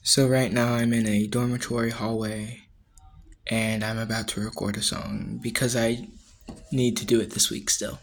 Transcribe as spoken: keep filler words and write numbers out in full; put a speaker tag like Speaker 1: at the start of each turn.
Speaker 1: So right now I'm in a dormitory hallway and I'm about to record a song because I need to do it this week still.